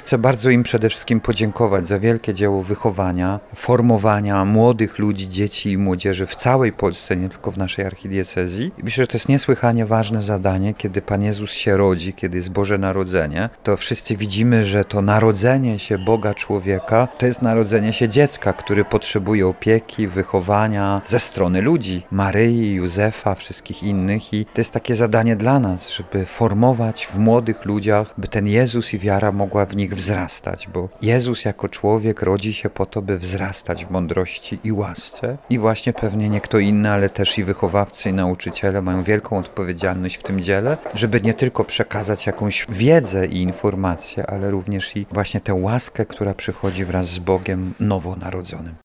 chcę bardzo im przede wszystkim podziękować za wielkie dzieło wychowania, formowania młodych ludzi, dzieci i młodzieży w całej Polsce, nie tylko w naszej archidiecezji. I myślę, że to jest niesłychanie ważne zadanie, kiedy Pan Jezus się rodzi, kiedy jest Boże Narodzenie, to wszyscy widzimy, że to narodzenie się Boga człowieka to jest narodzenie się dziecka, który potrzebuje opieki, wychowania ze strony ludzi, Maryi, Józefa, wszystkich innych i to jest takie zadanie dla nas, żeby formować w młodych ludziach, by ten Jezus i wiara mogła w nich wzrastać, bo Jezus jako człowiek rodzi się po to, by wzrastać w mądrości i łasce i właśnie pewnie nie kto inny, ale też i wychowawcy i nauczyciele mają wielką odpowiedzialność w tym dziele, żeby nie tylko przekazać jakąś wiedzę i informacje, ale również i właśnie tę łaskę, która przychodzi wraz z Bogiem nowonarodzonym.